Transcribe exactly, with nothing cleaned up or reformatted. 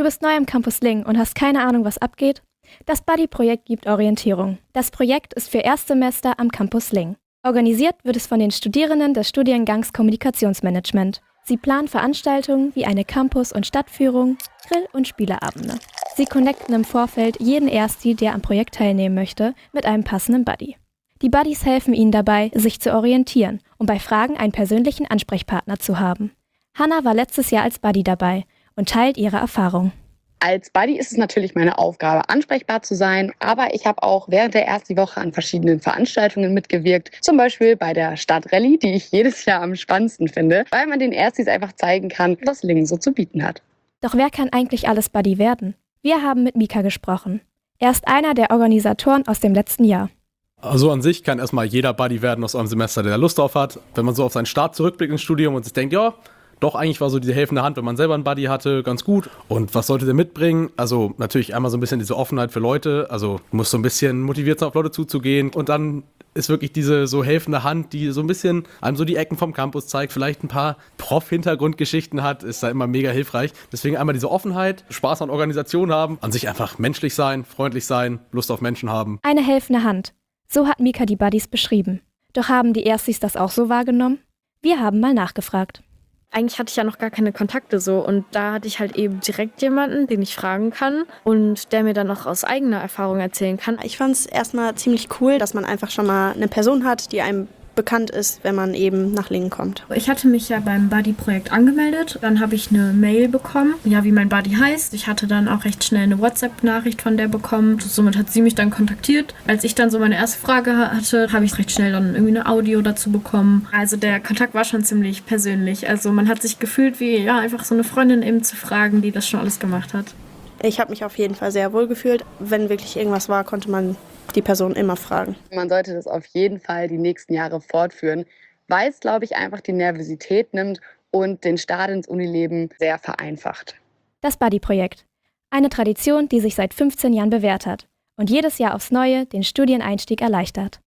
Du bist neu am Campus Lingen und hast keine Ahnung, was abgeht? Das Buddy-Projekt gibt Orientierung. Das Projekt ist für Erstsemester am Campus Lingen. Organisiert wird es von den Studierenden des Studiengangs Kommunikationsmanagement. Sie planen Veranstaltungen wie eine Campus- und Stadtführung, Grill- und Spieleabende. Sie connecten im Vorfeld jeden Ersti, der am Projekt teilnehmen möchte, mit einem passenden Buddy. Die Buddies helfen ihnen dabei, sich zu orientieren und bei Fragen einen persönlichen Ansprechpartner zu haben. Hannah war letztes Jahr als Buddy dabei und teilt ihre Erfahrung. Als Buddy ist es natürlich meine Aufgabe, ansprechbar zu sein, aber ich habe auch während der ersten Woche an verschiedenen Veranstaltungen mitgewirkt, zum Beispiel bei der Stadtrallye, die ich jedes Jahr am spannendsten finde, weil man den Erstis einfach zeigen kann, was Lingen so zu bieten hat. Doch wer kann eigentlich alles Buddy werden? Wir haben mit Mika gesprochen. Er ist einer der Organisatoren aus dem letzten Jahr. Also an sich kann erstmal jeder Buddy werden aus einem Semester, der Lust drauf hat. Wenn man so auf seinen Start zurückblickt ins Studium und sich denkt, ja, doch, eigentlich war so diese helfende Hand, wenn man selber einen Buddy hatte, ganz gut. Und was sollte der mitbringen? Also natürlich einmal so ein bisschen diese Offenheit für Leute. Also du musst so ein bisschen motiviert sein, auf Leute zuzugehen. Und dann ist wirklich diese so helfende Hand, die so ein bisschen einem so die Ecken vom Campus zeigt, vielleicht ein paar Prof-Hintergrundgeschichten hat, ist da immer mega hilfreich. Deswegen einmal diese Offenheit, Spaß an Organisation haben, an sich einfach menschlich sein, freundlich sein, Lust auf Menschen haben. Eine helfende Hand. So hat Mika die Buddies beschrieben. Doch haben die Erstis das auch so wahrgenommen? Wir haben mal nachgefragt. Eigentlich hatte ich ja noch gar keine Kontakte so und da hatte ich halt eben direkt jemanden, den ich fragen kann und der mir dann auch aus eigener Erfahrung erzählen kann. Ich fand es erstmal ziemlich cool, dass man einfach schon mal eine Person hat, die einem bekannt ist, wenn man eben nach Lingen kommt. Ich hatte mich ja beim Buddy-Projekt angemeldet, dann habe ich eine Mail bekommen, ja, wie mein Buddy heißt. Ich hatte dann auch recht schnell eine WhatsApp-Nachricht von der bekommen. Somit hat sie mich dann kontaktiert. Als ich dann so meine erste Frage hatte, habe ich recht schnell dann irgendwie eine Audio dazu bekommen. Also der Kontakt war schon ziemlich persönlich. Also man hat sich gefühlt wie, ja, einfach so eine Freundin eben zu fragen, die das schon alles gemacht hat. Ich habe mich auf jeden Fall sehr wohl gefühlt. Wenn wirklich irgendwas war, konnte man die Person immer fragen. Man sollte das auf jeden Fall die nächsten Jahre fortführen, weil es, glaube ich, einfach die Nervosität nimmt und den Start ins Unileben sehr vereinfacht. Das Buddy-Projekt. Eine Tradition, die sich seit fünfzehn Jahren bewährt hat und jedes Jahr aufs Neue den Studieneinstieg erleichtert.